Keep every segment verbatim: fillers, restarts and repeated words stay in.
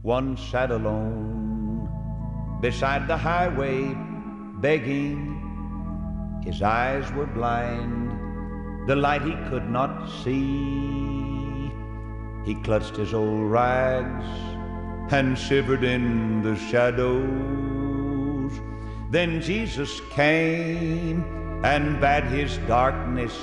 One sat alone beside the highway, begging. His eyes were blind, the light he could not see. He clutched his old rags and shivered in the shadows. Then Jesus came and bade his darkness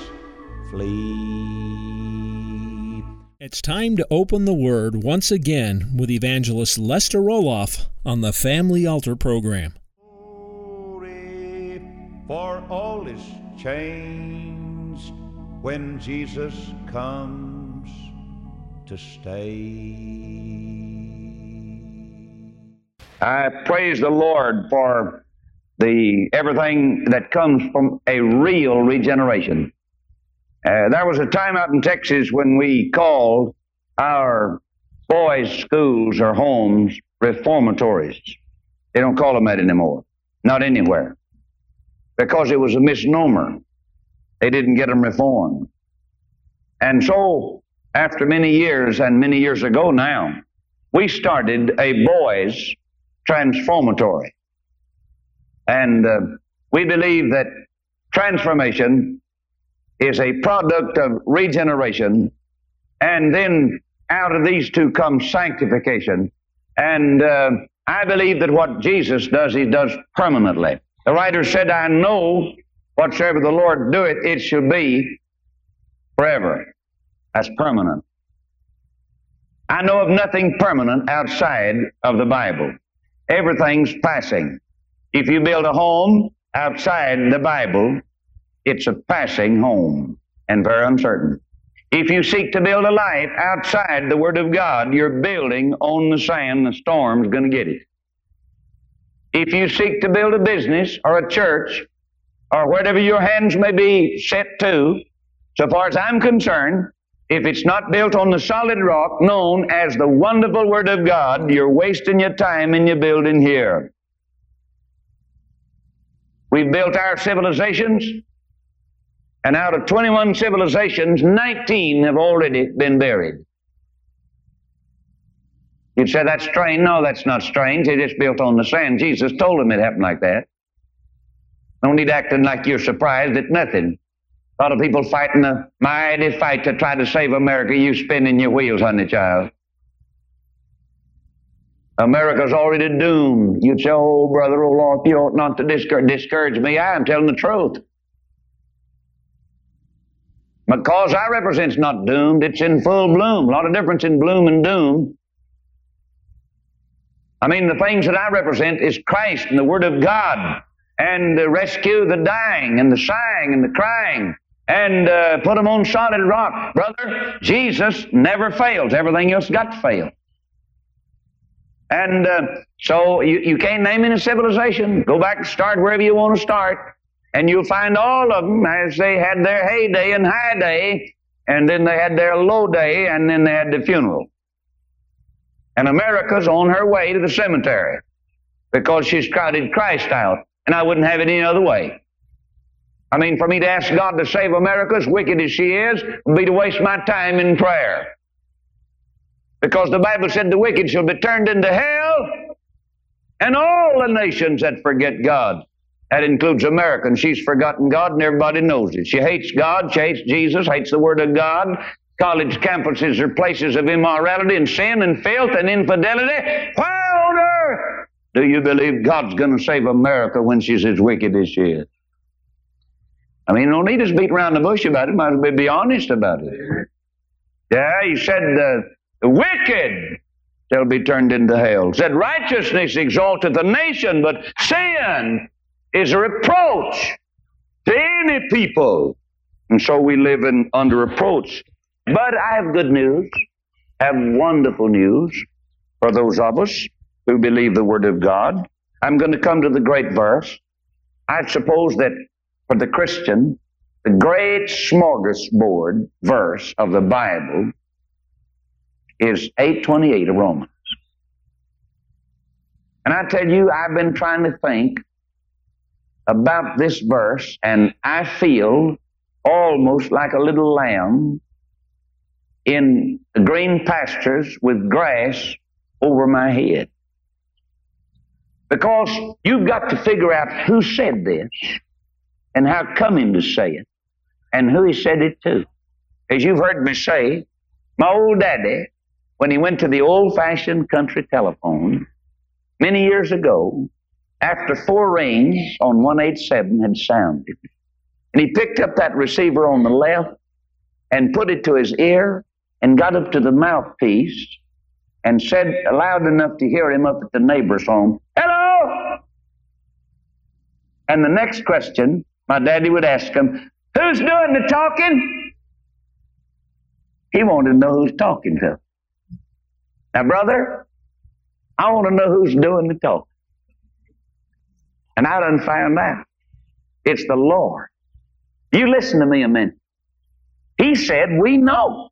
flee. It's time to open the Word once again with Evangelist Lester Roloff on the Family Altar program. Glory, for all is changed when Jesus comes to stay. I praise the Lord for the everything that comes from a real regeneration. Uh, there was a time out in Texas when we called our boys' schools or homes reformatories. They don't call them that anymore, not anywhere, because it was a misnomer. They didn't get them reformed. And so, after many years, and many years ago now, we started a boys' transformatory. And uh, we believe that transformation is a product of regeneration, and then out of these two comes sanctification. And uh, I believe that what Jesus does, he does permanently. The writer said, I know whatsoever the Lord doeth, it shall be forever. That's permanent. I know of nothing permanent outside of the Bible. Everything's passing. If you build a home outside the Bible, it's a passing home and very uncertain. If you seek to build a life outside the Word of God, you're building on the sand. The storm's going to get it. If you seek to build a business or a church or whatever your hands may be set to, so far as I'm concerned, if it's not built on the solid rock known as the wonderful Word of God, you're wasting your time in your building here. We've built our civilizations, and out of twenty-one civilizations, nineteen have already been buried. You'd say that's strange. No, that's not strange. They just built on the sand. Jesus told them it happened like that. Don't need acting like you're surprised at nothing. A lot of people fighting a mighty fight to try to save America. You spinning your wheels, honey child. America's already doomed. You'd say, oh, brother, oh, Lord, you ought not to discourage, discourage me. I am telling the truth. But cause I represent's not doomed, it's in full bloom. A lot of difference in bloom and doom. I mean, the things that I represent is Christ and the Word of God, and uh, rescue the dying and the sighing and the crying, and uh, put them on solid rock. Brother, Jesus never fails. Everything else got to fail. And uh, so you, you can't name any civilization. Go back and start wherever you want to start, and you'll find all of them as they had their heyday and high day, and then they had their low day, and then they had the funeral. And America's on her way to the cemetery because she's crowded Christ out, and I wouldn't have it any other way. I mean, for me to ask God to save America, as wicked as she is, would be to waste my time in prayer. Because the Bible said the wicked shall be turned into hell, and all the nations that forget God. That includes America, and she's forgotten God, and everybody knows it. She hates God, she hates Jesus, hates the Word of God. College campuses are places of immorality and sin and filth and infidelity. Why on earth do you believe God's going to save America when she's as wicked as she is? I mean, no need to beat around the bush about it. Might as well be honest about it. Yeah, he said, uh, the wicked shall be turned into hell. Said righteousness exalteth the nation, but sin is a reproach to any people. And so we live in under reproach. But I have good news, I have wonderful news for those of us who believe the Word of God. I'm going to come to the great verse. I suppose that for the Christian, the great smorgasbord verse of the Bible is eight twenty-eight of Romans. And I tell you, I've been trying to think about this verse, and I feel almost like a little lamb in green pastures with grass over my head. Because you've got to figure out who said this and how come him to say it and who he said it to. As you've heard me say, my old daddy, when he went to the old-fashioned country telephone many years ago, after four rings on one eighty-seven had sounded, and he picked up that receiver on the left and put it to his ear and got up to the mouthpiece and said loud enough to hear him up at the neighbor's home, "Hello!" And the next question my daddy would ask him, "Who's doing the talking?" He wanted to know who's talking to him. Now, brother, I want to know who's doing the talking. And I done found out. It's the Lord. You listen to me a minute. He said, we know.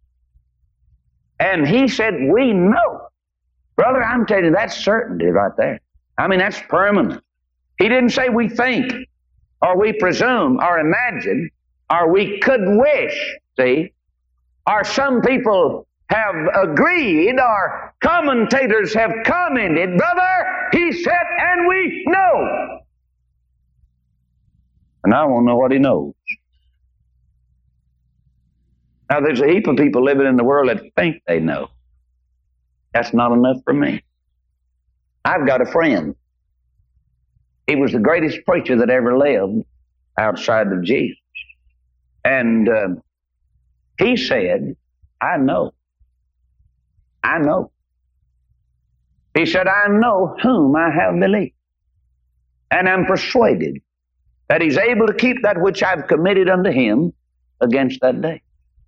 And he said, we know. Brother, I'm telling you, that's certainty right there. I mean, that's permanent. He didn't say we think, or we presume, or imagine, or we could wish, see? Or some people have agreed, or commentators have commented, brother, he said, and we know. And I want to know what he knows. Now, there's a heap of people living in the world that think they know. That's not enough for me. I've got a friend. He was the greatest preacher that ever lived outside of Jesus. And uh, he said, I know. I know. He said, I know whom I have believed. And I'm persuaded that he's able to keep that which I've committed unto him against that day.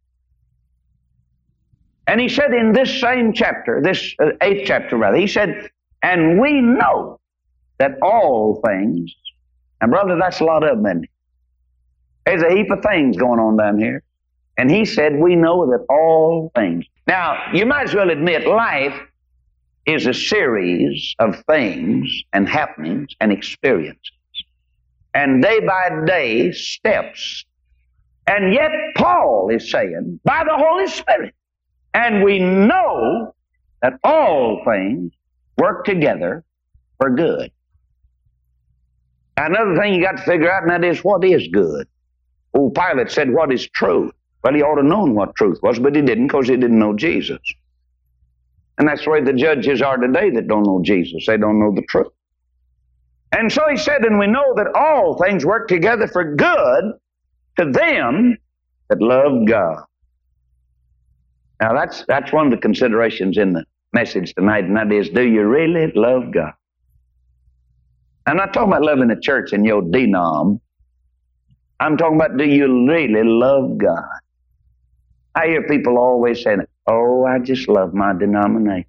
And he said in this same chapter, this uh, eighth chapter rather, he said, and we know that all things, and brother, that's a lot of them, isn't it? There's a heap of things going on down here. And he said, we know that all things. Now, you might as well admit life is a series of things and happenings and experiences. And day by day, steps. And yet Paul is saying, by the Holy Spirit, and we know that all things work together for good. Another thing you got to figure out, and that is, what is good? Old Pilate said, what is truth? Well, he ought to have known what truth was, but he didn't, because he didn't know Jesus. And that's the way the judges are today that don't know Jesus. They don't know the truth. And so he said, and we know that all things work together for good to them that love God. Now, that's that's one of the considerations in the message tonight, and that is, do you really love God? I'm not talking about loving the church in your denom. I'm talking about, do you really love God? I hear people always saying, oh, I just love my denomination.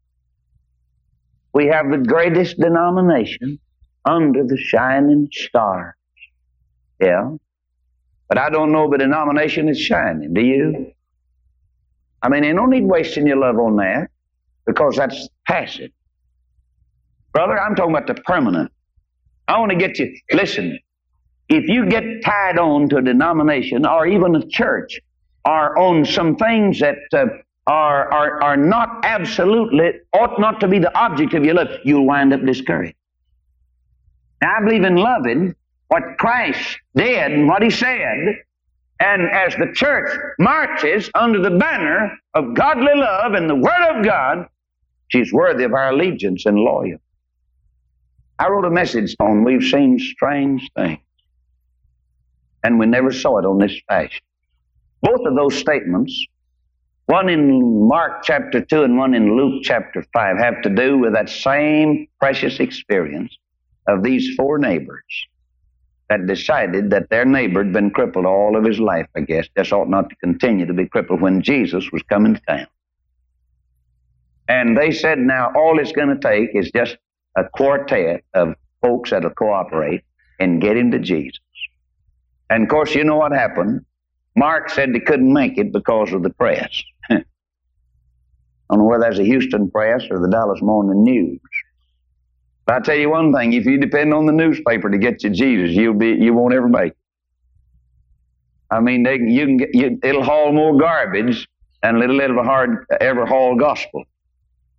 We have the greatest denomination under the shining stars. Yeah. But I don't know if a denomination is shining. Do you? I mean, you don't need wasting your love on that, because that's passive. Brother, I'm talking about the permanent. I want to get you, listen, if you get tied on to a denomination or even a church or on some things that uh, are, are, are not absolutely, ought not to be the object of your love, you'll wind up discouraged. Now, I believe in loving what Christ did and what he said. And as the church marches under the banner of godly love and the Word of God, she's worthy of our allegiance and loyalty. I wrote a message on we've seen strange things, and we never saw it on this fashion. Both of those statements, one in Mark chapter two and one in Luke chapter five, have to do with that same precious experience of these four neighbors that decided that their neighbor had been crippled all of his life, I guess. Just ought not to continue to be crippled when Jesus was coming to town. And they said, now, all it's going to take is just a quartet of folks that'll cooperate and get him to Jesus. And, of course, you know what happened. Mark said they couldn't make it because of the press. I don't know whether that's the Houston Press or the Dallas Morning News. But I tell you one thing, if you depend on the newspaper to get you Jesus, you'll be, you won't ever make it. I mean, they, you can get, you, it'll haul more garbage than it'll ever, hard, ever haul gospel.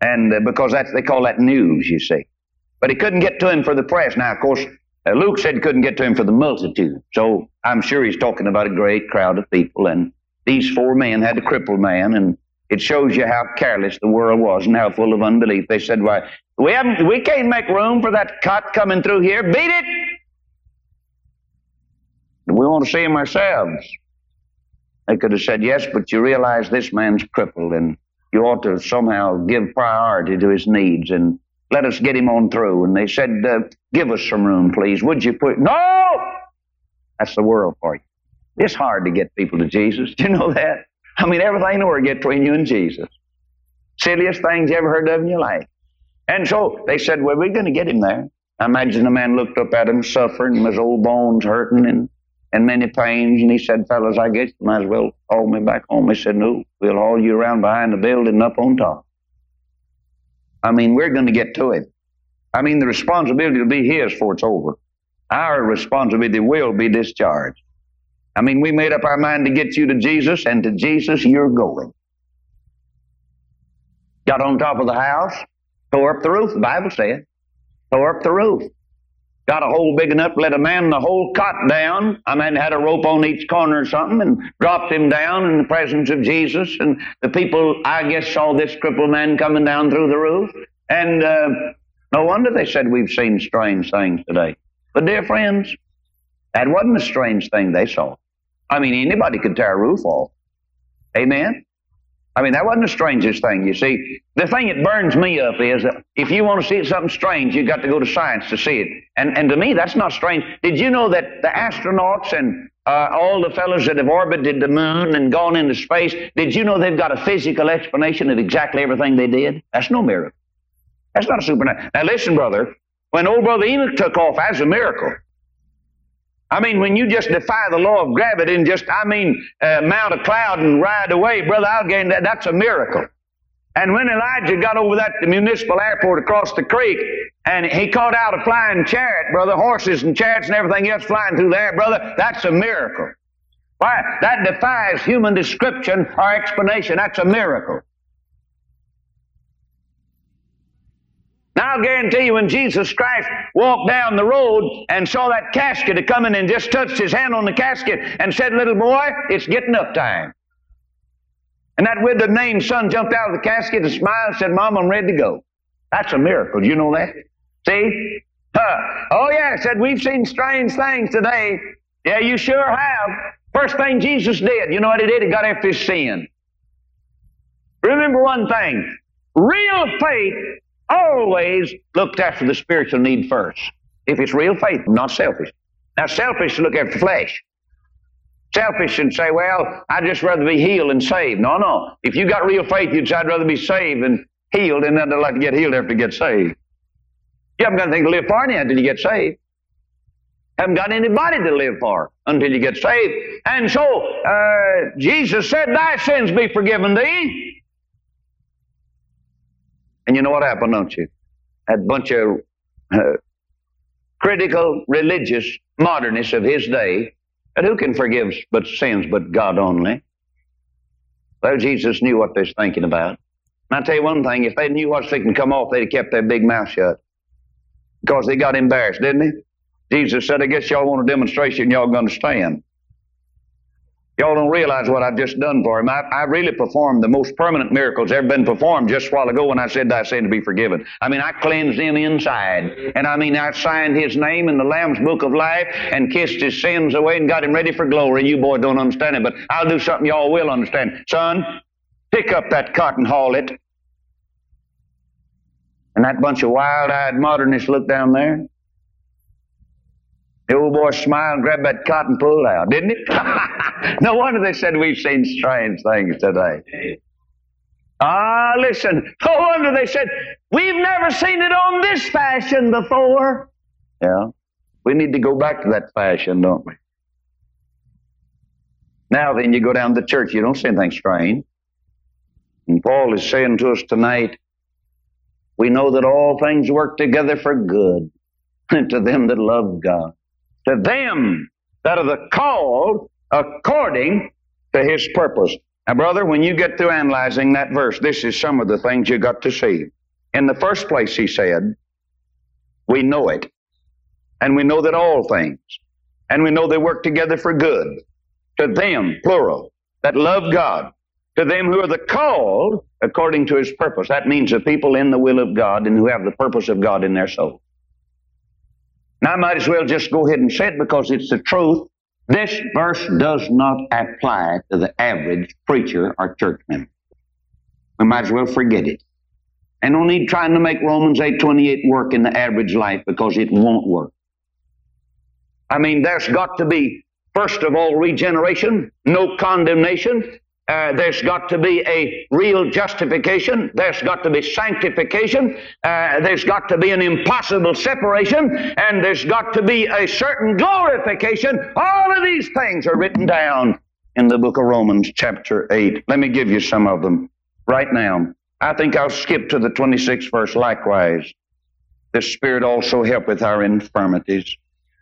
And uh, because that's, they call that news, you see. But he couldn't get to him for the press. Now, of course, uh, Luke said he couldn't get to him for the multitude. So I'm sure he's talking about a great crowd of people. And these four men had a crippled man, and it shows you how careless the world was and how full of unbelief. They said, why, we haven't, we can't make room for that cot coming through here. Beat it! We want to see him ourselves. They could have said, yes, but you realize this man's crippled, and you ought to somehow give priority to his needs and let us get him on through. And they said, uh, give us some room, please. Would you put... No! That's the world for you. It's hard to get people to Jesus. Do you know that? I mean, everything in the world get between you and Jesus. Silliest things you ever heard of in your life. And so they said, well, we're going to get him there. I imagine the man looked up at him suffering, and his old bones hurting and, and many pains. And he said, fellas, I guess you might as well haul me back home. They said, no, we'll haul you around behind the building and up on top. I mean, we're going to get to him. I mean, the responsibility will be his before it's over. Our responsibility will be discharged. I mean, we made up our mind to get you to Jesus, and to Jesus you're going. Got on top of the house, tore up the roof, the Bible said. Tore up the roof. Got a hole big enough to let a man the whole cot down. I mean, had a rope on each corner or something, and dropped him down in the presence of Jesus. And the people, I guess, saw this crippled man coming down through the roof. And uh, no wonder they said we've seen strange things today. But dear friends, that wasn't a strange thing they saw. I mean, anybody could tear a roof off. Amen? I mean, that wasn't the strangest thing, you see. The thing that burns me up is that if you want to see something strange, you've got to go to science to see it. And and to me, that's not strange. Did you know that the astronauts and uh, all the fellows that have orbited the moon and gone into space, did you know they've got a physical explanation of exactly everything they did? That's no miracle. That's not a supernatural. Now listen, brother, when old brother Enoch took off, that's a miracle. I mean, when you just defy the law of gravity and just, I mean, uh, mount a cloud and ride away, Brother Algain, that, that's a miracle. And when Elijah got over that the municipal airport across the creek, and he caught out a flying chariot, brother, horses and chariots and everything else flying through the air, brother, that's a miracle. Why? That defies human description or explanation. That's a miracle. Now, I'll guarantee you when Jesus Christ walked down the road and saw that casket a coming and just touched his hand on the casket and said, little boy, it's getting up time. And that widow named son jumped out of the casket and smiled and said, Mom, I'm ready to go. That's a miracle. Do you know that? See? Uh, oh, yeah, said, we've seen strange things today. Yeah, you sure have. First thing Jesus did, you know what he did? He got after his sin. Remember one thing. Real faith always looked after the spiritual need first. If it's real faith, not selfish. Now, selfish to look after the flesh. Selfish and say, well, I'd just rather be healed and saved. No, no. If you got real faith, you'd say, I'd rather be saved than healed, and then I'd like to get healed after you get saved. You haven't got anything to live for until you get saved. Haven't got anybody to live for until you get saved. And so, uh, Jesus said, thy sins be forgiven thee. And you know what happened, don't you? That bunch of uh, critical, religious modernists of his day, and who can forgive but sins but God only? Well, Jesus knew what they was thinking about. And I'll tell you one thing, if they knew what's fixing to come off, they'd have kept their big mouth shut. Because they got embarrassed, didn't they? Jesus said, I guess y'all want a demonstration, y'all going to understand. Y'all don't realize what I've just done for him. I, I really performed the most permanent miracles ever been performed just a while ago when I said thy sin to be forgiven. I mean, I cleansed him inside. And I mean, I signed his name in the Lamb's Book of Life and kissed his sins away and got him ready for glory. You boys don't understand it, but I'll do something y'all will understand. Son, pick up that cot and haul it. And that bunch of wild-eyed modernists looked down there. The old boy smiled and grabbed that cot and pulled out, didn't he? No wonder they said we've seen strange things today. Ah, listen. No wonder they said we've never seen it on this fashion before. Yeah. We need to go back to that fashion, don't we? Now then, you go down to the church, you don't see anything strange. And Paul is saying to us tonight, we know that all things work together for good to them that love God. To them that are the called according to his purpose. Now, brother, when you get through analyzing that verse, this is some of the things you got to see. In the first place, he said, we know it. And we know that all things, and we know they work together for good, to them, plural, that love God, to them who are the called according to His purpose. That means the people in the will of God and who have the purpose of God in their soul. Now, I might as well just go ahead and say it because it's the truth. This verse does not apply to the average preacher or church member. We might as well forget it. And no need trying to make Romans eight twenty-eight work in the average life because it won't work. I mean, there's got to be, first of all, regeneration, no condemnation. Uh, there's got to be a real justification. There's got to be sanctification. Uh, there's got to be an impossible separation. And there's got to be a certain glorification. All of these things are written down in the book of Romans chapter eight. Let me give you some of them right now. I think I'll skip to the twenty-sixth verse likewise. The Spirit also helpeth our infirmities.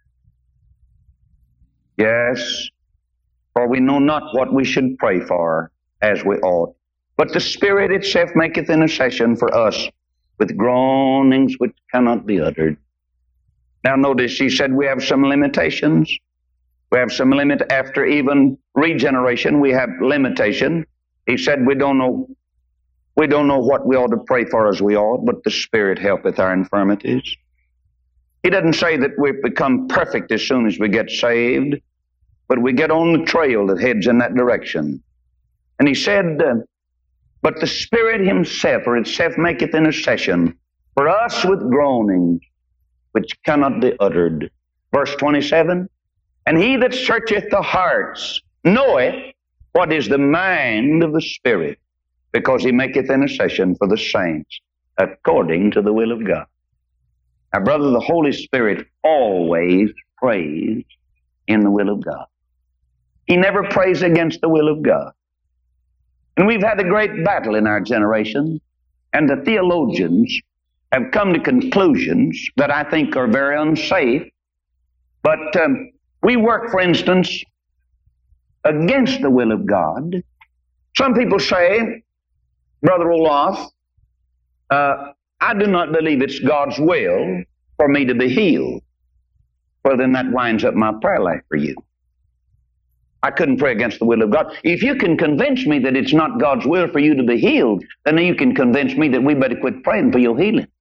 Yes, for we know not what we should pray for as we ought. But the Spirit itself maketh intercession for us with groanings which cannot be uttered. Now notice he said we have some limitations. We have some limit after even regeneration. We have limitation. He said we don't know we don't know what we ought to pray for as we ought, but the Spirit helpeth our infirmities. He doesn't say that we become perfect as soon as we get saved, but we get on the trail that heads in that direction. And he said, uh, but the Spirit Himself, or itself, maketh intercession for us with groanings which cannot be uttered. Verse twenty-seven, and He that searcheth the hearts knoweth what is the mind of the Spirit, because He maketh intercession for the saints according to the will of God. Now, brother, the Holy Spirit always prays in the will of God. He never prays against the will of God. And we've had a great battle in our generation, and the theologians have come to conclusions that I think are very unsafe. But um, we work, for instance, against the will of God. Some people say, Brother Olaf, uh, I do not believe it's God's will for me to be healed. Well, then that winds up my prayer life for you. I couldn't pray against the will of God. If you can convince me that it's not God's will for you to be healed, then you can convince me that we better quit praying for your healing.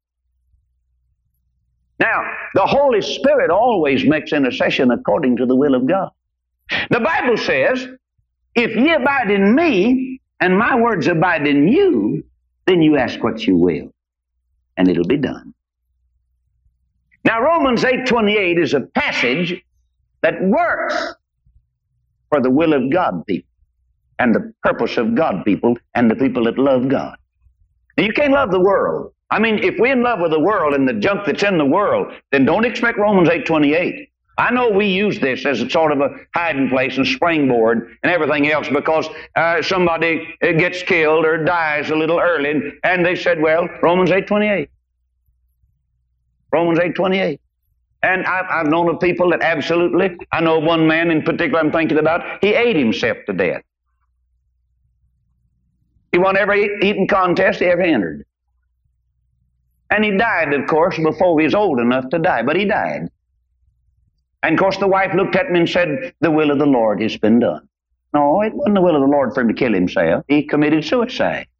Now, the Holy Spirit always makes intercession according to the will of God. The Bible says, if ye abide in me, and my words abide in you, then you ask what you will, and it'll be done. Now, Romans eight twenty-eight is a passage that works for the will of God people, and the purpose of God people, and the people that love God. Now, you can't love the world. I mean, if we're in love with the world and the junk that's in the world, then don't expect Romans eight twenty-eight. I know we use this as a sort of a hiding place and springboard and everything else because uh, somebody gets killed or dies a little early, and they said, well, Romans eight twenty-eight. Romans eight twenty-eight. And I've, I've known of people that absolutely, I know one man in particular I'm thinking about, he ate himself to death. He won every eating contest he ever entered. And he died, of course, before he was old enough to die, but he died. And, of course, the wife looked at me and said, the will of the Lord has been done. No, it wasn't the will of the Lord for him to kill himself. He committed suicide.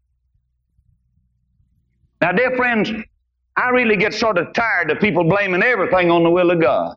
Now, dear friends, I really get sort of tired of people blaming everything on the will of God.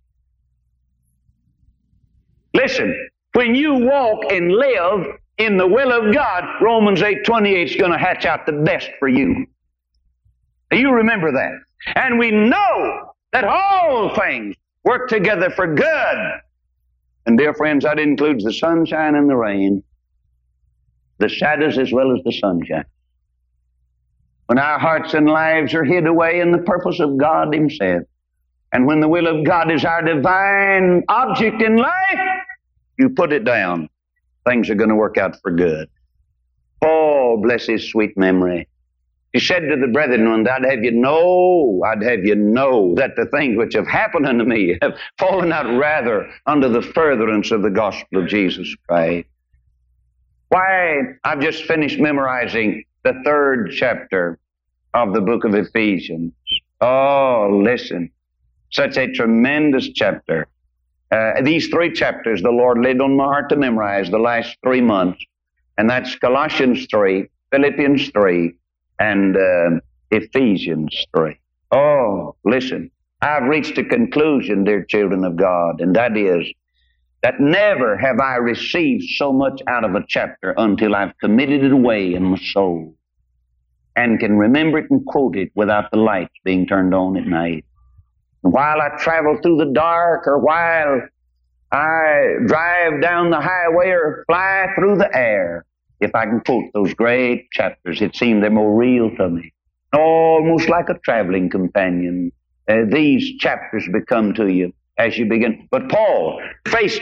Listen, when you walk and live in the will of God, Romans eight twenty-eight is going to hatch out the best for you. You remember that. And we know that all things work together for good. And dear friends, that includes the sunshine and the rain, the shadows as well as the sunshine. When our hearts and lives are hid away in the purpose of God Himself, and when the will of God is our divine object in life, you put it down. Things are going to work out for good. Oh, bless His sweet memory. He said to the brethren, and I'd have you know, I'd have you know that the things which have happened unto me have fallen out rather under the furtherance of the gospel of Jesus Christ. Why, I've just finished memorizing the third chapter of the book of Ephesians. Oh, listen. Such a tremendous chapter. Uh, these three chapters the Lord laid on my heart to memorize the last three months. And that's Colossians three, Philippians three, and uh, Ephesians three. Oh, listen. I've reached a conclusion, dear children of God, and that is that never have I received so much out of a chapter until I've committed it away in my soul and can remember it and quote it without the lights being turned on at night. And while I travel through the dark, or while I drive down the highway or fly through the air, if I can quote those great chapters, it seems they're more real to me. Almost like a traveling companion. Uh, these chapters become to you as you begin. But Paul faced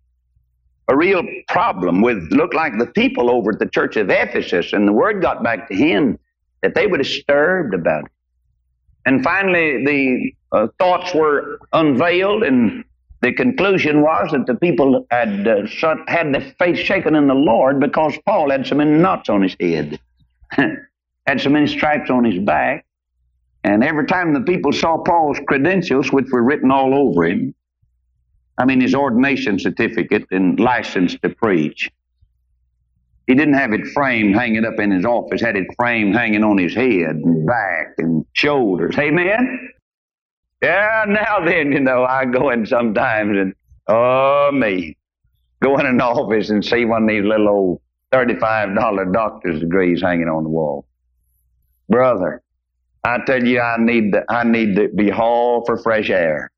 a real problem with, looked like the people over at the church of Ephesus, and the word got back to him that they were disturbed about it. And finally, the uh, thoughts were unveiled, and the conclusion was that the people had uh, had their faith shaken in the Lord because Paul had so many knots on his head, had so many stripes on his back. And every time the people saw Paul's credentials, which were written all over him, I mean his ordination certificate and license to preach, he didn't have it framed hanging up in his office, had it framed hanging on his head and back and shoulders. Amen? Yeah, now then, you know, I go in sometimes and, oh, me, go in an office and see one of these little old thirty-five dollar doctor's degrees hanging on the wall. Brother, I tell you, I need to, I need to be hauled for fresh air.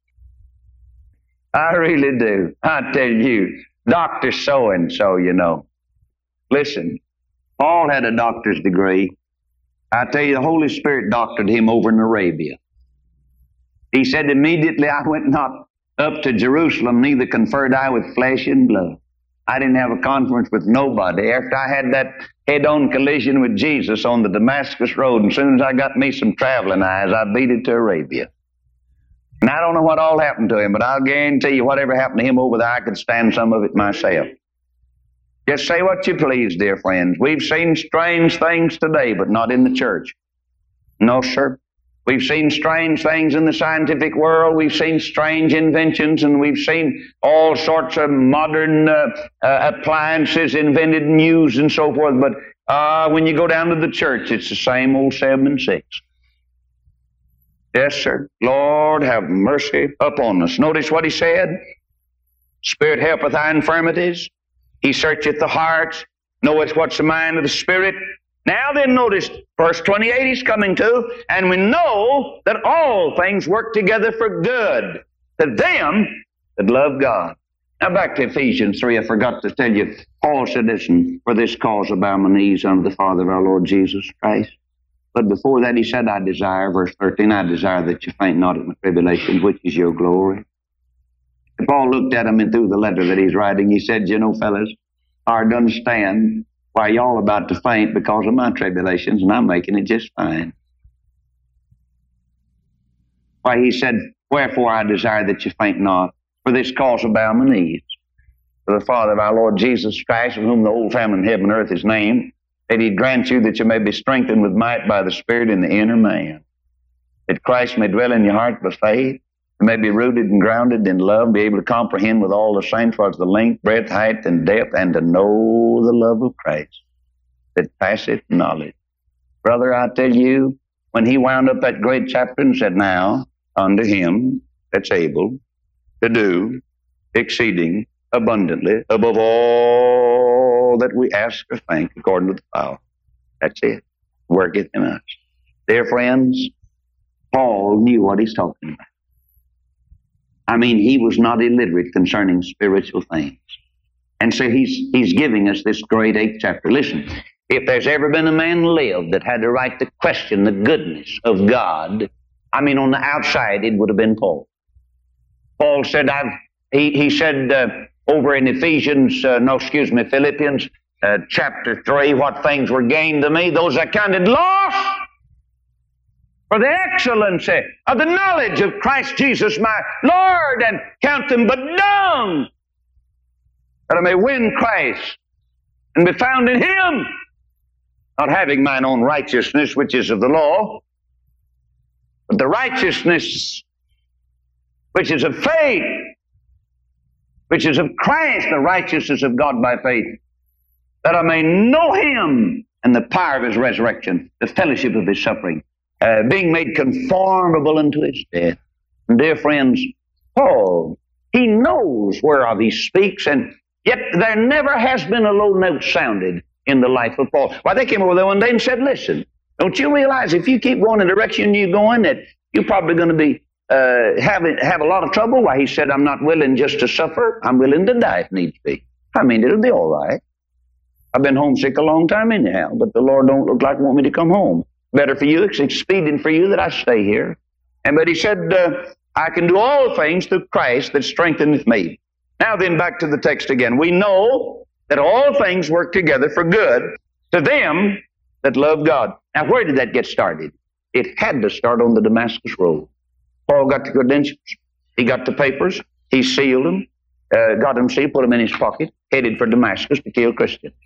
I really do. I tell you, Doctor so-and-so, you know. Listen, Paul had a doctor's degree. I tell you, the Holy Spirit doctored him over in Arabia. He said, immediately I went not up to Jerusalem, neither conferred I with flesh and blood. I didn't have a conference with nobody. After I had that head-on collision with Jesus on the Damascus Road, and as soon as I got me some traveling eyes, I beat it to Arabia. And I don't know what all happened to him, but I'll guarantee you whatever happened to him over there, I could stand some of it myself. Just say what you please, dear friends. We've seen strange things today, but not in the church. No, sir. We've seen strange things in the scientific world. We've seen strange inventions, and we've seen all sorts of modern uh, uh, appliances invented and used and so forth. But uh, when you go down to the church, it's the same old seven and six. Yes, sir. Lord, have mercy upon us. Notice what he said. Spirit helpeth thy infirmities. He searcheth the hearts, knoweth what's the mind of the Spirit. Now then, notice verse twenty-eight he's coming to, and we know that all things work together for good to them that love God. Now back to Ephesians three, I forgot to tell you, Paul said, listen, for this cause I bow my knees unto the Father of our Lord Jesus Christ. But before that he said, I desire, verse thirteen, I desire that you faint not at my tribulations, which is your glory. And Paul looked at him and through the letter that he's writing, he said, you know, fellas, hard to understand why y'all about to faint because of my tribulations, and I'm making it just fine. Why, he said, wherefore I desire that you faint not, for this cause I bow my knees to the Father of our Lord Jesus Christ, of whom the whole family in heaven and earth is named, that he grant you that you may be strengthened with might by the Spirit in the inner man, that Christ may dwell in your heart by faith, you may be rooted and grounded in love, be able to comprehend with all the saints what's the length, breadth, height, and depth, and to know the love of Christ that passeth knowledge. Brother, I tell you, when he wound up that great chapter and said, now, unto him that's able to do exceeding abundantly above all that we ask or think, according to the power. That's it. Worketh in us. Dear friends, Paul knew what he's talking about. I mean, he was not illiterate concerning spiritual things. And so he's he's giving us this great eighth chapter. Listen, if there's ever been a man lived that had the right to question the goodness of God, I mean, on the outside, it would have been Paul. Paul said, I've, he, he said uh, over in Ephesians, uh, no, excuse me, Philippians, uh, chapter three, what things were gained to me, those I counted loss for the excellency of the knowledge of Christ Jesus my Lord, and count them but dung, that I may win Christ and be found in Him, not having mine own righteousness, which is of the law, but the righteousness which is of faith, which is of Christ, the righteousness of God by faith, that I may know Him and the power of His resurrection, the fellowship of His suffering, uh, being made conformable unto His death. And dear friends, Paul, he knows whereof he speaks, and yet there never has been a low note sounded in the life of Paul. Why, they came over there one day and said, listen, don't you realize if you keep going the direction you're going that you're probably going to be uh, have, have a lot of trouble? Why, he said, I'm not willing just to suffer. I'm willing to die if needs be. I mean, it'll be all right. I've been homesick a long time anyhow, but the Lord don't look like want me to come home. Better for you, it's expedient for you that I stay here. And but he said, uh, I can do all things through Christ that strengtheneth me. Now then, back to the text again. We know that all things work together for good to them that love God. Now, where did that get started? It had to start on the Damascus Road. Paul got the credentials. He got the papers. He sealed them, uh, got them sealed, put them in his pocket, headed for Damascus to kill Christians.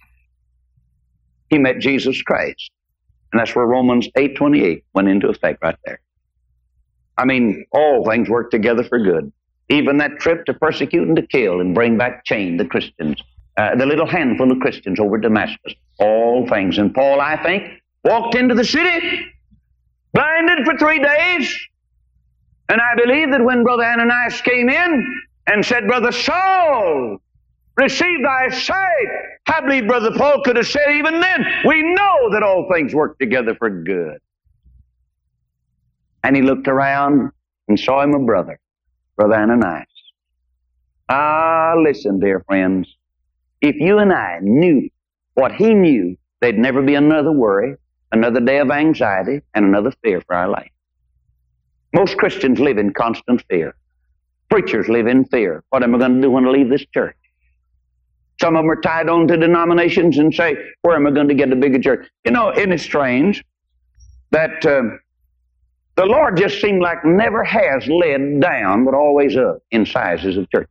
He met Jesus Christ. And that's where Romans eight twenty-eight went into effect right there. I mean, all things work together for good. Even that trip to persecute and to kill and bring back chained the Christians, uh, the little handful of Christians over Damascus, all things. And Paul, I think, walked into the city, blinded for three days. And I believe that when Brother Ananias came in and said, Brother Saul, receive thy sight, I believe Brother Paul could have said even then, we know that all things work together for good. And he looked around and saw him a brother, Brother Ananias. Ah, listen, dear friends. If you and I knew what he knew, there'd never be another worry, another day of anxiety, and another fear for our life. Most Christians live in constant fear. Preachers live in fear. What am I going to do when I leave this church? Some of them are tied on to denominations and say, where am I going to get a bigger church? You know, isn't it strange that uh, the Lord just seemed like never has led down, but always up in sizes of churches.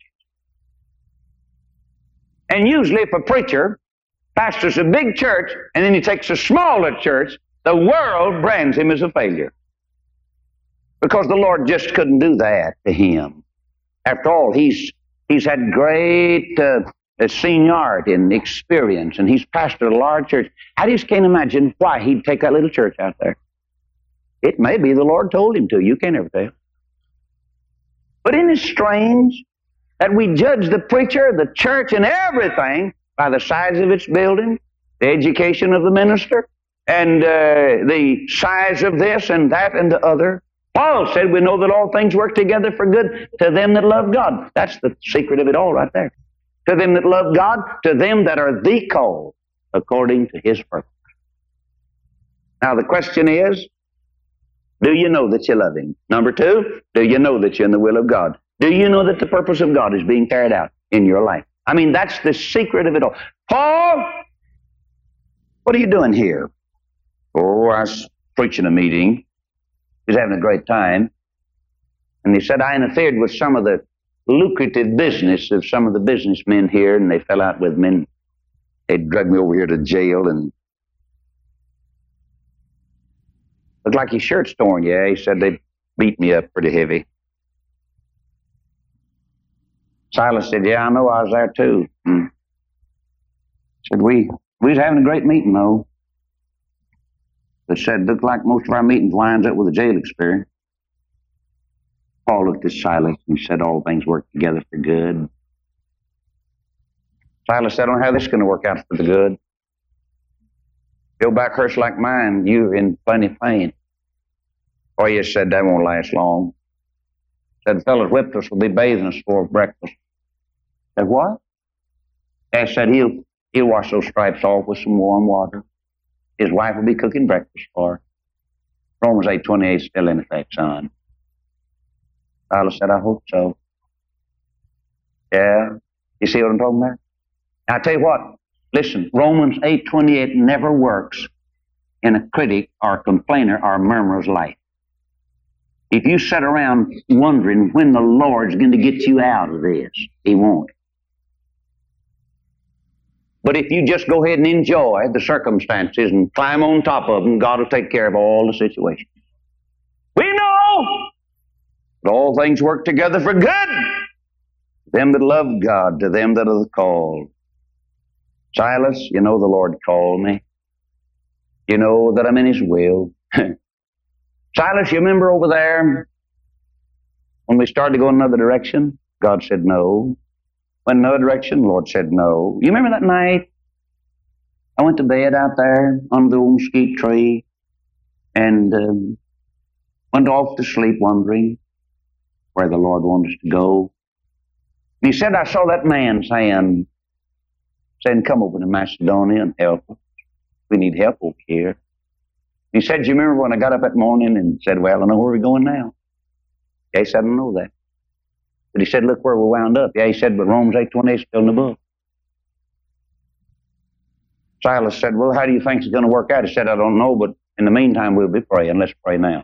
And usually if a preacher pastors a big church and then he takes a smaller church, the world brands him as a failure. Because the Lord just couldn't do that to him. After all, he's he's had great uh, seniority and experience, and he's pastored a large church. I just can't imagine why he'd take that little church out there. It may be the Lord told him to. You can't ever tell. But isn't it strange that we judge the preacher, the church, and everything by the size of its building, the education of the minister, and uh, the size of this and that and the other? Paul said we know that all things work together for good to them that love God. That's the secret of it all right there. To them that love God, to them that are the called according to His purpose. Now the question is, do you know that you love Him? Number two, do you know that you're in the will of God? Do you know that the purpose of God is being carried out in your life? I mean, that's the secret of it all. Paul, what are you doing here? Oh, I was preaching a meeting. He was having a great time. And he said, I interfered with some of the lucrative business of some of the businessmen here, and they fell out with me, and they dragged me over here to jail, and looked like his shirt's torn. Yeah, he said they beat me up pretty heavy. Silas said, yeah, I know, I was there too. Hmm. Said, we, we was having a great meeting, though. They said, looked like most of our meetings lines up with a jail experience. Paul looked at Silas and said, all things work together for good. Silas said, I don't know how this is going to work out for the good. Your back hurts like mine. You're in plenty of pain. Oh, yes, said, that won't last long. Said, the fellows whipped us will be bathing us for breakfast. Said, what? I said, he'll, he'll wash those stripes off with some warm water. His wife will be cooking breakfast for her. Romans eight twenty-eight is still in effect, son. Silas said, I hope so. Yeah. You see what I'm talking about? Now, I tell you what. Listen, Romans eight twenty-eight never works in a critic or complainer or murmurer's life. If you sit around wondering when the Lord's going to get you out of this, He won't. But if you just go ahead and enjoy the circumstances and climb on top of them, God will take care of all the situations. We know that all things work together for good. Them that love God, to them that are called. Silas, you know the Lord called me. You know that I'm in His will. Silas, you remember over there when we started to go in another direction? God said no. Went in another direction, the Lord said no. You remember that night? I went to bed out there under the old mesquite tree and um, went off to sleep wondering where the Lord wanted us to go. And He said, I saw that man saying, saying, come over to Macedonia and help us. We need help over here. He said, do you remember when I got up that morning and said, well, I know where we're going now? Yeah, he said, I don't know that. But he said, look where we wound up. Yeah, he said, but Romans eight twenty-eight is still in the book. Silas said, well, how do you think it's going to work out? He said, I don't know, but in the meantime, we'll be praying. Let's pray now.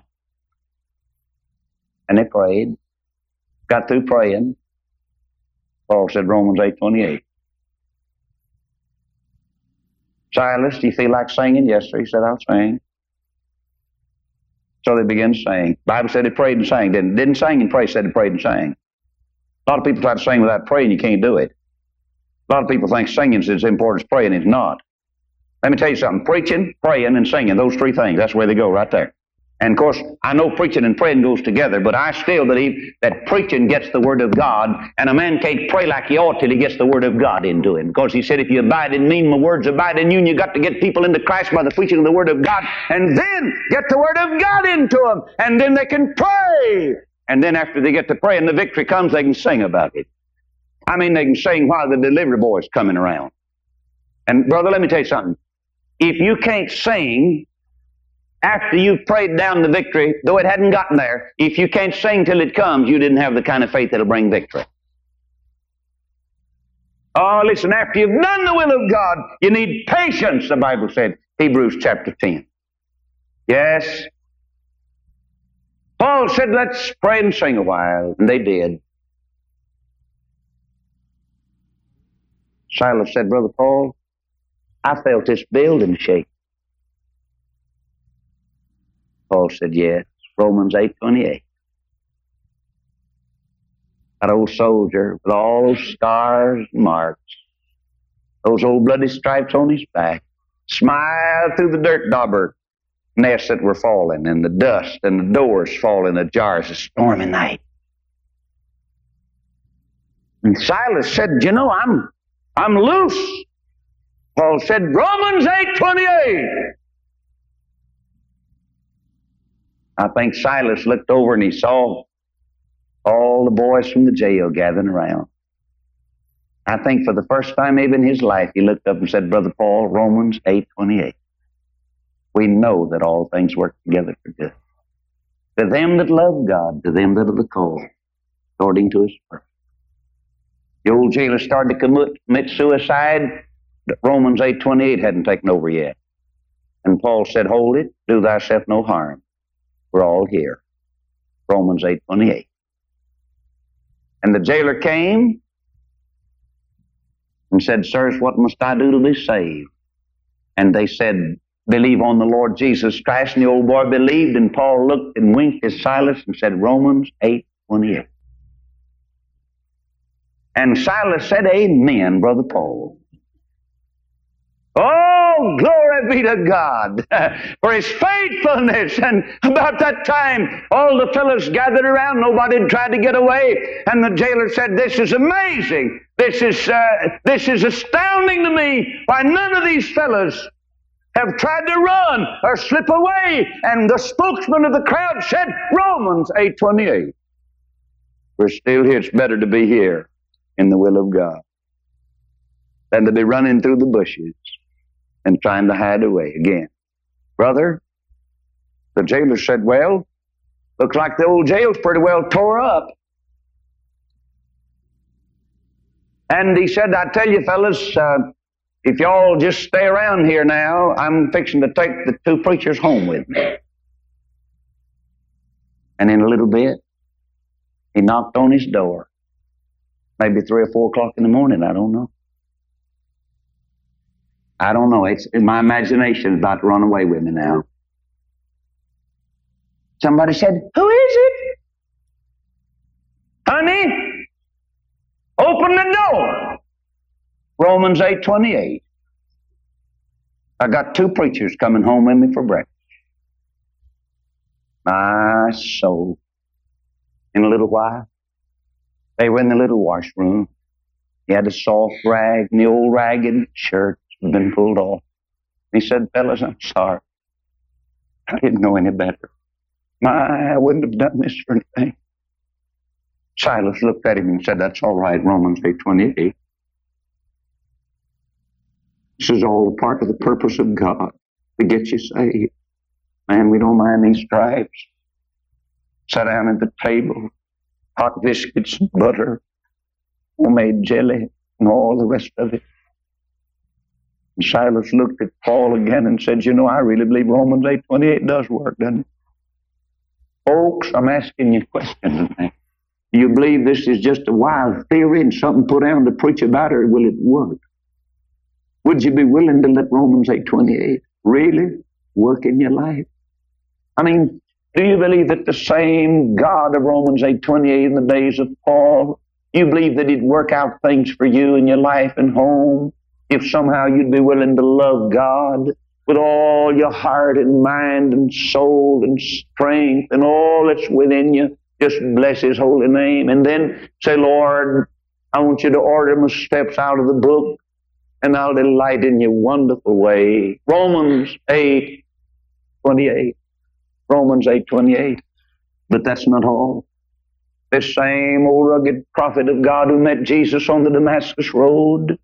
And they prayed. Got through praying. Paul said, Romans eight twenty-eight. Silas, do you feel like singing? Yes, sir. He said, I'll sing. So they began to sing. The Bible said they prayed and sang. Didn't, didn't sing and pray, said they prayed and sang. A lot of people try to sing without praying. You can't do it. A lot of people think singing is as important as praying. It's not. Let me tell you something. Preaching, praying, and singing, those three things, that's where they go right there. And of course, I know preaching and praying goes together, but I still believe that preaching gets the Word of God, and a man can't pray like he ought till he gets the Word of God into him. Because He said, if you abide in me, my words abide in you, and you got to get people into Christ by the preaching of the Word of God, and then get the Word of God into them, and then they can pray. And then after they get to pray and the victory comes, they can sing about it. I mean, they can sing while the delivery boy's coming around. And brother, let me tell you something. If you can't sing after you've prayed down the victory, though it hadn't gotten there, if you can't sing till it comes, you didn't have the kind of faith that'll bring victory. Oh, listen, after you've done the will of God, you need patience, the Bible said, Hebrews chapter ten. Yes. Paul said, let's pray and sing a while, and they did. Silas said, Brother Paul, I felt this building shake. Paul said, yes, Romans eight twenty-eight. That old soldier with all those scars and marks, those old bloody stripes on his back, smiled through the dirt dauber nests that were falling, and the dust and the doors falling ajar. It's a stormy night. And Silas said, you know, I'm I'm loose. Paul said, Romans eight twenty-eight. I think Silas looked over and he saw all the boys from the jail gathering around. I think for the first time maybe in his life, he looked up and said, Brother Paul, Romans eight twenty-eight. We know that all things work together for good. To them that love God, to them that are the called, according to His purpose. The old jailer started to commit, commit suicide. Romans eight twenty-eight hadn't taken over yet. And Paul said, hold it, do thyself no harm. We're all here. Romans eight twenty-eight. And the jailer came and said, sirs, what must I do to be saved? And they said, believe on the Lord Jesus Christ. And the old boy believed, and Paul looked and winked at Silas and said, Romans eight twenty-eight. And Silas said, amen, Brother Paul. Oh, glory be to God for His faithfulness. And about that time, all the fellows gathered around. Nobody had tried to get away. And the jailer said, this is amazing. This is, uh, this is astounding to me. Why, none of these fellows have tried to run or slip away. And the spokesman of the crowd said, Romans eight twenty-eight. We're still here. It's better to be here in the will of God than to be running through the bushes and trying to hide away again. Brother, the jailer said, well, looks like the old jail's pretty well tore up. And he said, I tell you fellas, uh, if y'all just stay around here now, I'm fixing to take the two preachers home with me. And in a little bit, he knocked on his door. Maybe three or four o'clock in the morning, I don't know. I don't know. It's my imagination is about to run away with me now. Somebody said, "Who is it?" "Honey, open the door." Romans eight twenty-eight. I got two preachers coming home with me for breakfast. My soul. In a little while, they were in the little washroom. He had a soft rag, and the old ragged shirt had been pulled off. He said, "Fellas, I'm sorry. I didn't know any better. My, I wouldn't have done this for anything." Silas looked at him and said, "That's all right, Romans eight twenty-eight. This is all a part of the purpose of God to get you saved. Man, we don't mind these stripes." Sat down at the table, hot biscuits and butter, homemade jelly, and all the rest of it. And Silas looked at Paul again and said, "You know, I really believe Romans eight twenty-eight does work, doesn't it?" Folks, I'm asking you a question tonight. Do you believe this is just a wild theory and something put down to preach about, or will it work? Would you be willing to let Romans eight twenty-eight really work in your life? I mean, do you believe that the same God of Romans eight twenty-eight in the days of Paul, you believe that He'd work out things for you in your life and home if somehow you'd be willing to love God with all your heart and mind and soul and strength and all that's within you? Just bless His holy name. And then say, "Lord, I want you to order my steps out of the book, and I'll delight in your wonderful way." Romans eight twenty-eight. Romans eight twenty-eight. But that's not all. This same old rugged prophet of God who met Jesus on the Damascus Road,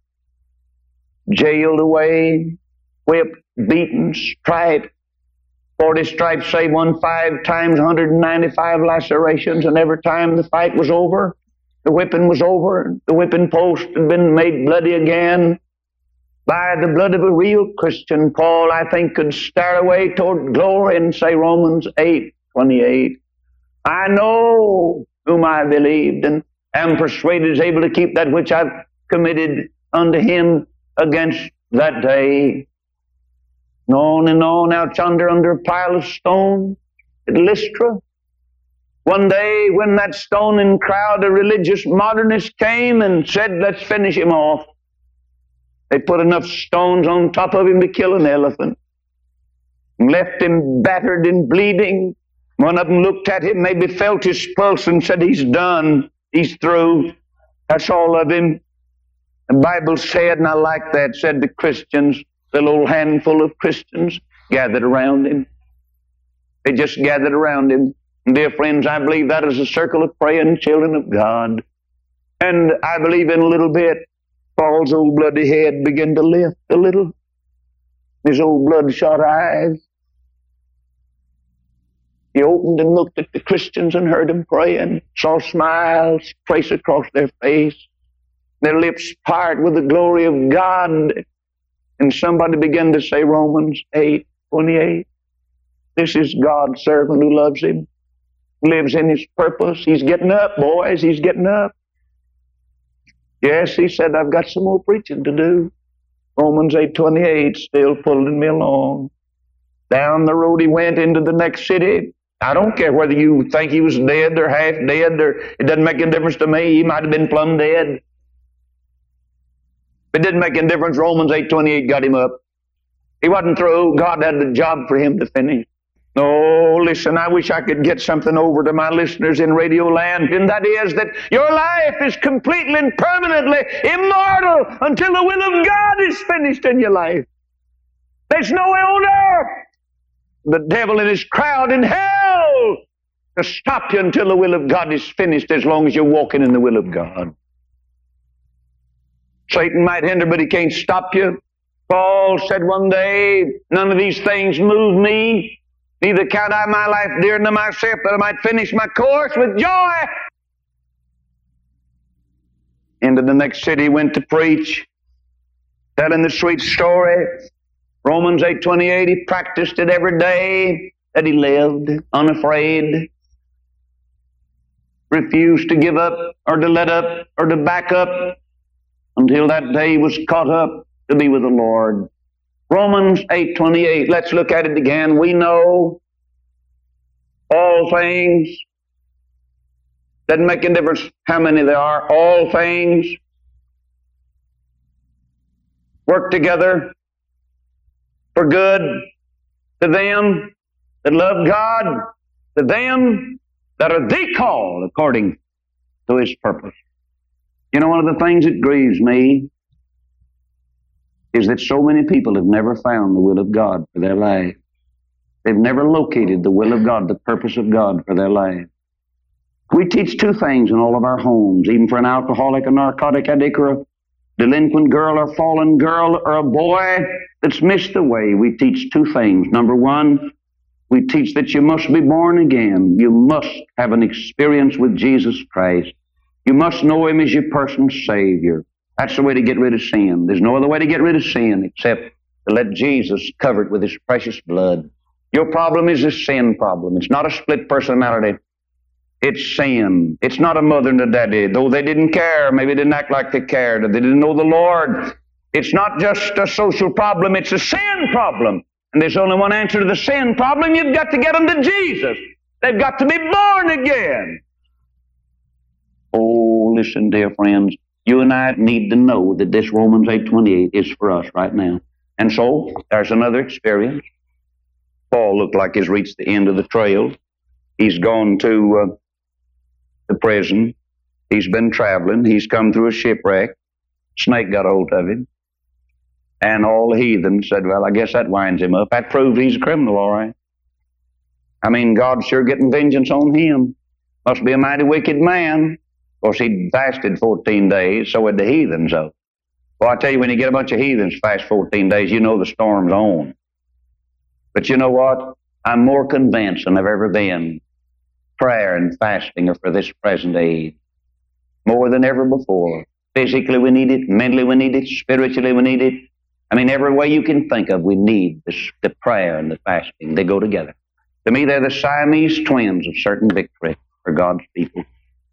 jailed away, whipped, beaten, striped, forty stripes save one, five times one hundred ninety-five lacerations, and every time the fight was over, the whipping was over, the whipping post had been made bloody again. By the blood of a real Christian, Paul, I think, could stare away toward glory and say, Romans eight twenty-eight, "I know whom I believed, and am persuaded is able to keep that which I've committed unto him against that day." And on and on, out yonder under a pile of stone at Lystra. One day when that stoning crowd of religious modernists came and said, "Let's finish him off," they put enough stones on top of him to kill an elephant, and left him battered and bleeding. One of them looked at him, maybe felt his pulse, and said, "He's done. He's through. That's all of him." The Bible said, and I like that, said the Christians, the little handful of Christians, gathered around him. They just gathered around him. And dear friends, I believe that is a circle of praying children of God. And I believe in a little bit, Paul's old bloody head began to lift a little. His old bloodshot eyes. He opened and looked at the Christians and heard them praying, saw smiles trace across their face, their lips part with the glory of God. And somebody began to say, Romans eight twenty-eight. This is God's servant who loves him, lives in his purpose. He's getting up, boys. He's getting up. Yes, he said, I've got some more preaching to do. Romans eight twenty-eight still pulling me along. Down the road he went into the next city. I don't care whether you think he was dead or half dead, or it doesn't make any difference to me. He might have been plumb dead. It didn't make any difference. Romans eight twenty-eight got him up. He wasn't through. God had the job for him to finish. Oh, listen, I wish I could get something over to my listeners in Radio Land, and that is that your life is completely and permanently immortal until the will of God is finished in your life. There's no way on earth, the devil and his crowd in hell, to stop you until the will of God is finished, as long as you're walking in the will of God. Satan might hinder, but he can't stop you. Paul said one day, none of these things move me. Neither count I my life dear unto myself, that I might finish my course with joy. Into the next city he went to preach, telling the sweet story. Romans eight twenty-eight, he practiced it every day that he lived, unafraid. Refused to give up or to let up or to back up until that day he was caught up to be with the Lord. Romans eight twenty-eight. Let's look at it again. We know all things. Doesn't make a difference how many there are. All things work together for good to them that love God, to them that are the called according to His purpose. You know, one of the things that grieves me is that so many people have never found the will of God for their life. They've never located the will of God, the purpose of God for their life. We teach two things in all of our homes, even for an alcoholic, a narcotic addict, or a delinquent girl, or fallen girl, or a boy that's missed the way. We teach two things. Number one, we teach that you must be born again. You must have an experience with Jesus Christ. You must know Him as your personal Savior. That's the way to get rid of sin. There's no other way to get rid of sin except to let Jesus cover it with His precious blood. Your problem is a sin problem. It's not a split personality. It's sin. It's not a mother and a daddy. Though they didn't care, maybe they didn't act like they cared, or they didn't know the Lord. It's not just a social problem. It's a sin problem. And there's only one answer to the sin problem. You've got to get them to Jesus. They've got to be born again. Oh, listen, dear friends. You and I need to know that this Romans eight twenty-eight is for us right now. And so, there's another experience. Paul looked like he's reached the end of the trail. He's gone to uh, the prison. He's been traveling. He's come through a shipwreck. Snake got hold of him. And all the heathen said, well, I guess that winds him up. That proves he's a criminal, all right. I mean, God's sure getting vengeance on him. Must be a mighty wicked man. Of course, he'd fasted fourteen days, so had the heathens, though. Well, I tell you, when you get a bunch of heathens fast fourteen days, you know the storm's on. But you know what? I'm more convinced than I've ever been. Prayer and fasting are for this present age. More than ever before. Physically we need it, mentally we need it, spiritually we need it. I mean, every way you can think of, we need this, the prayer and the fasting. They go together. To me, they're the Siamese twins of certain victory for God's people.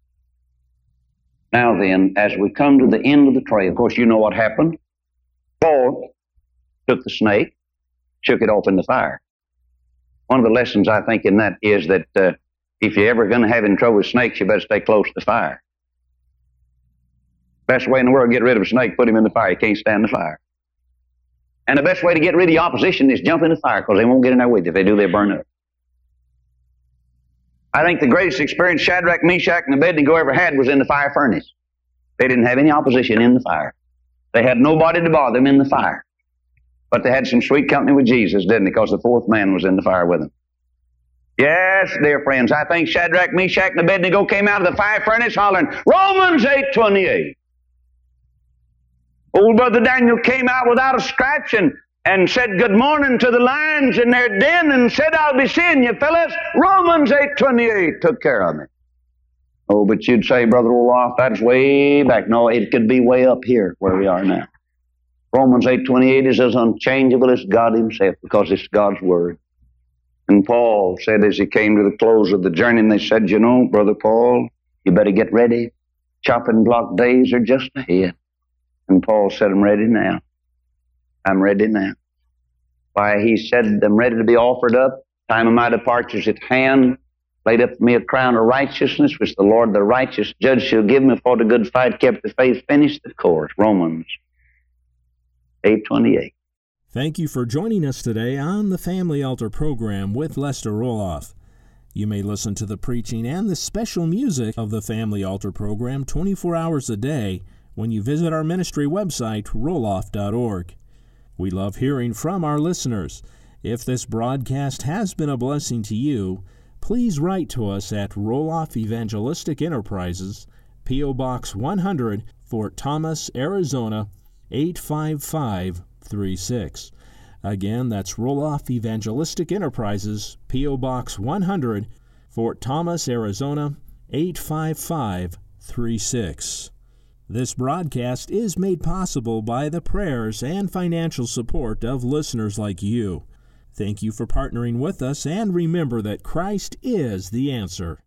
Now then, as we come to the end of the trail, of course, you know what happened. Paul took the snake, shook it off in the fire. One of the lessons, I think, in that is that uh, if you're ever going to have in trouble with snakes, you better stay close to the fire. Best way in the world to get rid of a snake, put him in the fire. He can't stand the fire. And the best way to get rid of the opposition is jump in the fire, because they won't get in there with you. If they do, they'll burn up. I think the greatest experience Shadrach, Meshach, and Abednego ever had was in the fire furnace. They didn't have any opposition in the fire. They had nobody to bother them in the fire. But they had some sweet company with Jesus, didn't they? Because the fourth man was in the fire with them. Yes, dear friends, I think Shadrach, Meshach, and Abednego came out of the fire furnace hollering, Romans eight twenty-eight. Old Brother Daniel came out without a scratch and, and said good morning to the lions in their den and said, I'll be seeing you fellas. Romans eight twenty-eight took care of me. Oh, but you'd say, Brother Olaf, that's way back. No, it could be way up here where we are now. Romans eight twenty-eight is as unchangeable as God Himself because it's God's Word. And Paul said as he came to the close of the journey, and they said, you know, Brother Paul, you better get ready. Chopping block days are just ahead. And Paul said, I'm ready now. I'm ready now. Why, he said, I'm ready to be offered up. Time of my departure is at hand. Laid up for me a crown of righteousness, which the Lord, the righteous judge, shall give me. Fought a good fight, kept the faith, finished the course. Romans eight twenty-eight. Thank you for joining us today on the Family Altar program with Lester Roloff. You may listen to the preaching and the special music of the Family Altar program twenty-four hours a day when you visit our ministry website, roloff dot org. We love hearing from our listeners. If this broadcast has been a blessing to you, please write to us at Roloff Evangelistic Enterprises, P O. Box one hundred, Fort Thomas, Arizona, eight five five three six. Again, that's Roloff Evangelistic Enterprises, P O. Box one hundred, Fort Thomas, Arizona, eight five five three six. This broadcast is made possible by the prayers and financial support of listeners like you. Thank you for partnering with us, and remember that Christ is the answer.